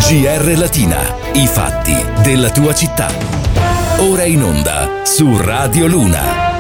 GR Latina, i fatti della tua città. Ora in onda su Radio Luna.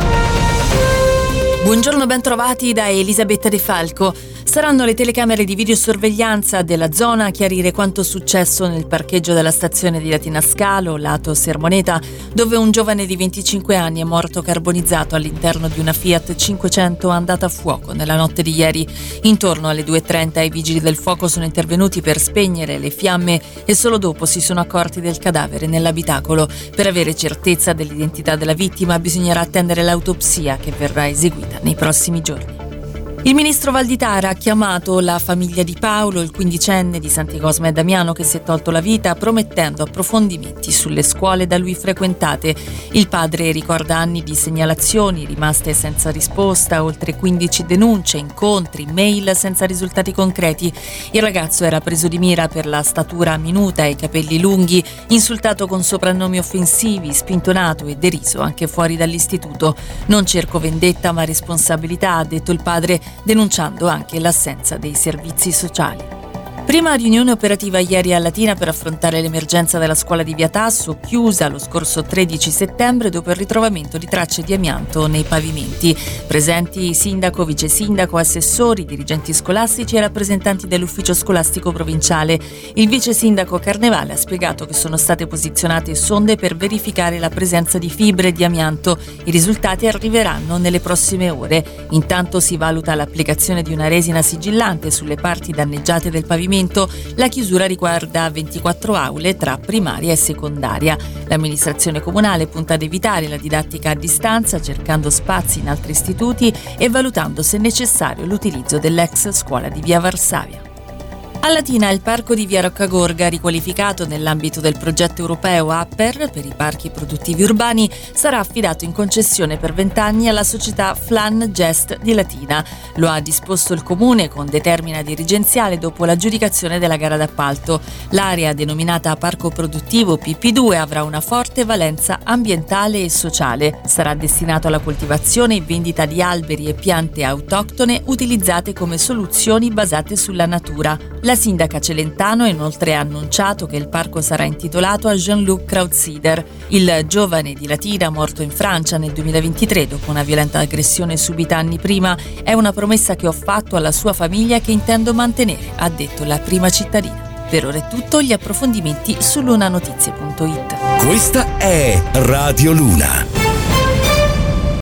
Buongiorno, ben trovati da Elisabetta De Falco. Saranno le telecamere di videosorveglianza della zona a chiarire quanto successo nel parcheggio della stazione di Latina Scalo, lato Sermoneta, dove un giovane di 25 anni è morto carbonizzato all'interno di una Fiat 500 andata a fuoco nella notte di ieri. Intorno alle 2:30 i vigili del fuoco sono intervenuti per spegnere le fiamme e solo dopo si sono accorti del cadavere nell'abitacolo. Per avere certezza dell'identità della vittima bisognerà attendere l'autopsia che verrà eseguita nei prossimi giorni. Il ministro Valditara ha chiamato la famiglia di Paolo, il quindicenne di Santi Cosma e Damiano che si è tolto la vita, promettendo approfondimenti sulle scuole da lui frequentate. Il padre ricorda anni di segnalazioni rimaste senza risposta, oltre 15 denunce, incontri, mail senza risultati concreti. Il ragazzo era preso di mira per la statura minuta e i capelli lunghi, insultato con soprannomi offensivi, spintonato e deriso anche fuori dall'istituto. Non cerco vendetta ma responsabilità, ha detto il padre, denunciando anche l'assenza dei servizi sociali. Prima riunione operativa ieri a Latina per affrontare l'emergenza della scuola di Via Tasso, chiusa lo scorso 13 settembre dopo il ritrovamento di tracce di amianto nei pavimenti. Presenti sindaco, vice sindaco, assessori, dirigenti scolastici e rappresentanti dell'ufficio scolastico provinciale. Il vice sindaco Carnevale ha spiegato che sono state posizionate sonde per verificare la presenza di fibre di amianto. I risultati arriveranno nelle prossime ore. Intanto si valuta l'applicazione di una resina sigillante sulle parti danneggiate del pavimento. La chiusura riguarda 24 aule tra primaria e secondaria. L'amministrazione comunale punta ad evitare la didattica a distanza, cercando spazi in altri istituti e valutando se necessario l'utilizzo dell'ex scuola di Via Varsavia. A Latina il parco di Via Roccagorga, riqualificato nell'ambito del progetto europeo APPER per i parchi produttivi urbani, sarà affidato in concessione per 20 anni alla società Flan Gest di Latina. Lo ha disposto il comune con determina dirigenziale dopo l'aggiudicazione della gara d'appalto. L'area denominata Parco Produttivo PP2 avrà una forte valenza ambientale e sociale. Sarà destinato alla coltivazione e vendita di alberi e piante autoctone utilizzate come soluzioni basate sulla natura. La sindaca Celentano ha inoltre annunciato che il parco sarà intitolato a Jean-Luc Krautsider, il giovane di Latina morto in Francia nel 2023 dopo una violenta aggressione subita anni prima. È una promessa che ho fatto alla sua famiglia e che intendo mantenere, ha detto la prima cittadina. Per ora è tutto, gli approfondimenti su lunanotizie.it. Questa è Radio Luna.